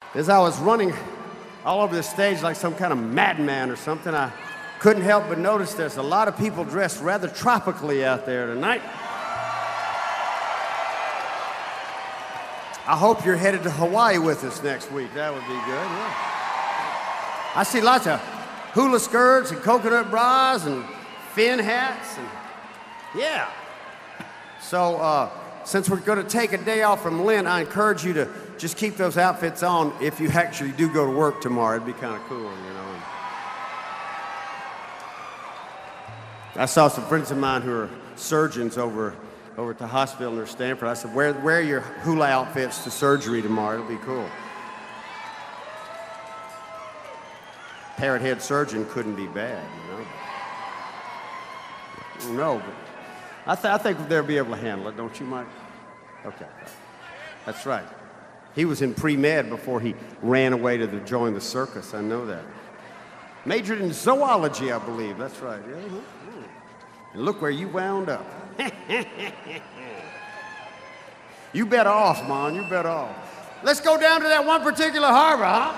As I was running all over the stage like some kind of madman or something, I couldn't help but notice there's a lot of people dressed rather tropically out there tonight. I hope you're headed to Hawaii with us next week. That would be good, yeah. I see lots of hula skirts and coconut bras and fin hats and yeah. So since we're going to take a day off from Lent, I encourage you to just keep those outfits on if you actually do go to work tomorrow. It'd be kind of cool, you know. I saw some friends of mine who are surgeons over at the hospital near Stanford. I said, wear your hula outfits to surgery tomorrow. It'll be cool. Parrot head surgeon couldn't be bad, you know. No, but I think they'll be able to handle it, don't you, Mike? Okay, that's right. He was in pre-med before he ran away to join the circus. I know that. Majored in zoology, I believe. That's right. Yeah. And look where you wound up. You bet off, Mon. You bet off. Let's go down to that one particular harbor, huh?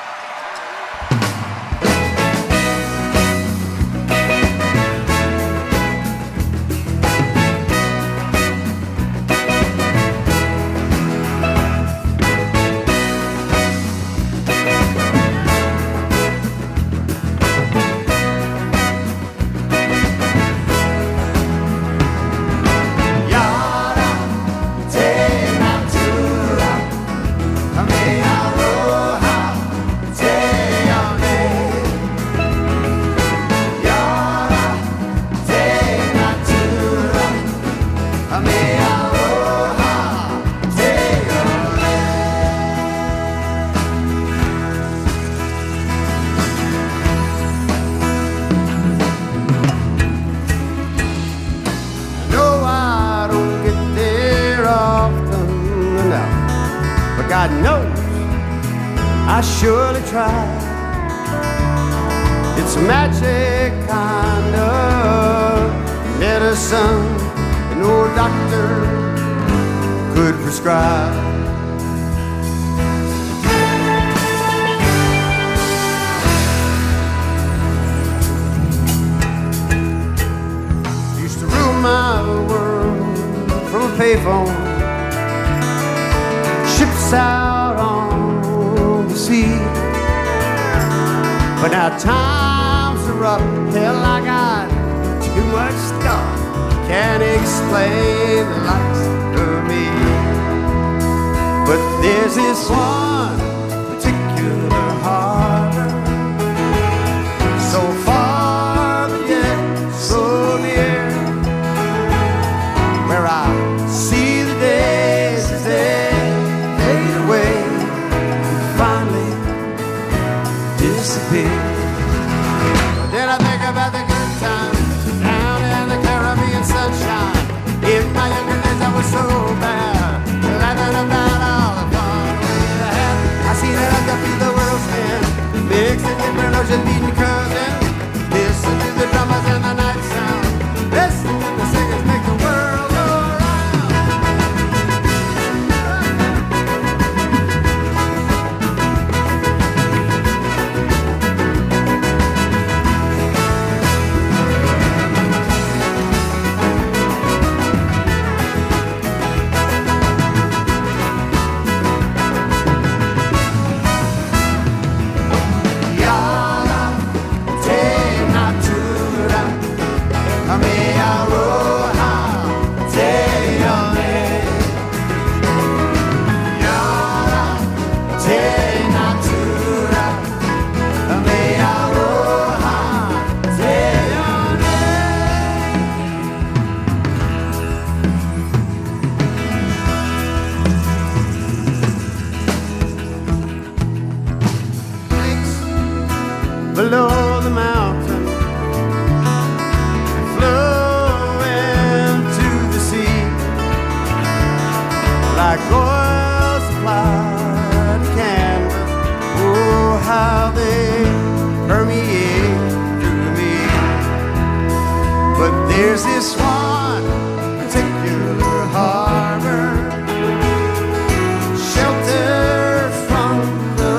God knows I surely try. It's a magic kind of medicine that no doctor could prescribe. Used to rule my world from a payphone, ships out on the sea. But now times are up, hell, I got too much stuff, can't explain the likes of me. But there's this one particular harbor, so far but yet so near, where I see the days as they fade away and finally disappear. But then I think about the good times down in the Caribbean sunshine. In my younger days I was so bad, laughing about all the fun we had. I see that I can feel the world's end, mixing different oceans, beating cousin. Listen to the drummers and the night sound, listen to the singers make the world go below the mountain, flowing to the sea, like oil supplied canvas. Oh, how they permeate through me. But there's this one particular harbor, sheltered from the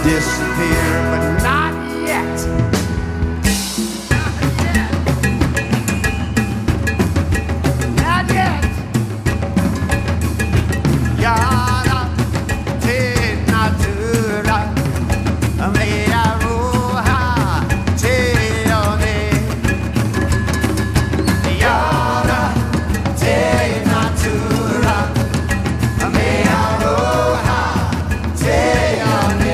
disappear, but not yet. Not yet. Yara, te natura, mea roha, te one. Yara, te natura, mea roha, te one.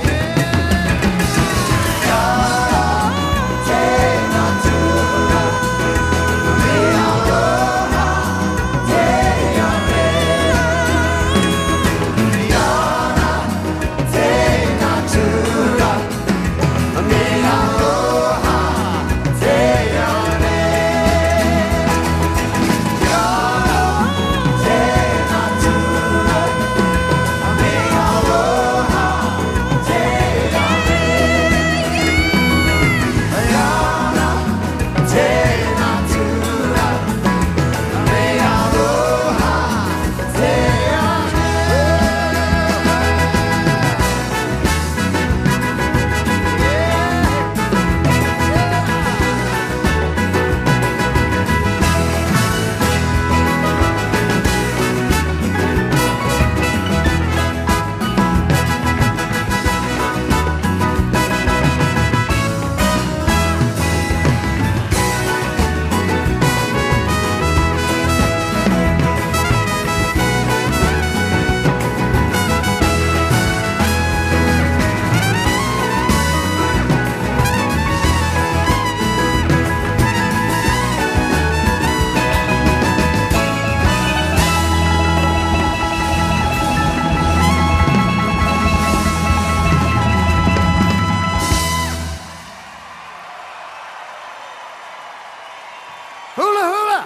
Hula hula.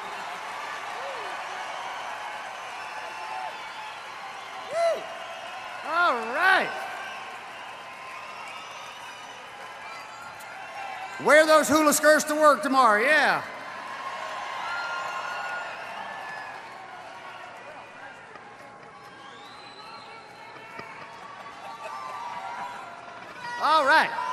Woo. All right. Wear those hula skirts to work tomorrow, yeah. All right.